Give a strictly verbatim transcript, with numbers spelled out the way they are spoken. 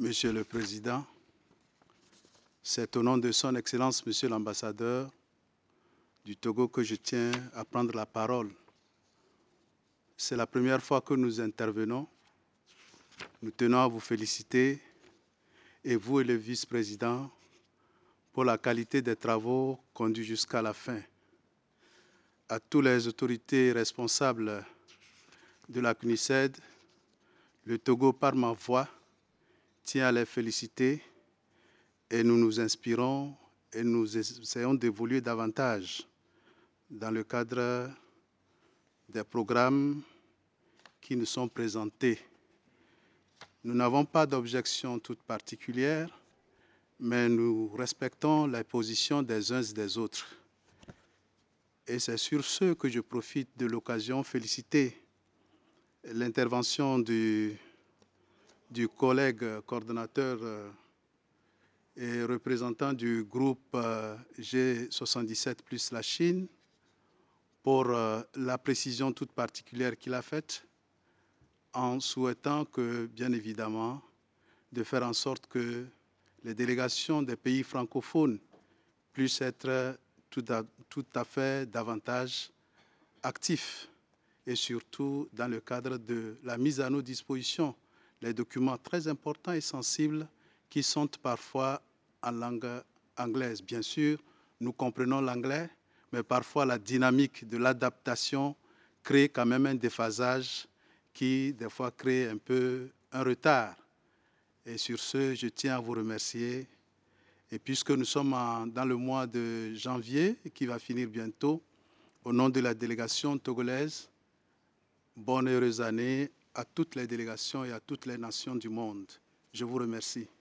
Monsieur le Président, c'est au nom de Son Excellence, Monsieur l'Ambassadeur du Togo, que je tiens à prendre la parole. C'est la première fois que nous intervenons. Nous tenons à vous féliciter, et vous et le vice-président, pour la qualité des travaux conduits jusqu'à la fin. À toutes les autorités responsables de la C N U S E D, le Togo, par ma voix, tient à les féliciter et nous nous inspirons et nous essayons d'évoluer davantage dans le cadre des programmes qui nous sont présentés. Nous n'avons pas d'objection toute particulière, mais nous respectons la position des uns et des autres. Et c'est sur ce que je profite de l'occasion féliciter l'intervention du, du collègue coordonnateur et représentant du groupe G soixante-dix-sept plus la Chine pour la précision toute particulière qu'il a faite, en souhaitant que, bien évidemment, de faire en sorte que les délégations des pays francophones puissent être tout à, tout à fait davantage actifs et surtout dans le cadre de la mise à nos dispositions les documents très importants et sensibles qui sont parfois en langue anglaise. Bien sûr, nous comprenons l'anglais, mais parfois la dynamique de l'adaptation crée quand même un déphasage qui, des fois, crée un peu un retard. Et sur ce, je tiens à vous remercier. Et puisque nous sommes en, dans le mois de janvier, qui va finir bientôt, au nom de la délégation togolaise, bonne et heureuse année à toutes les délégations et à toutes les nations du monde. Je vous remercie.